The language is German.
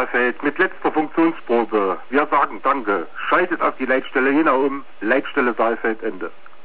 Saalfeld mit letzter Funktionsprobe. Wir sagen Danke. Schaltet auf die Leitstelle genau um. Leitstelle Saalfeld, Ende.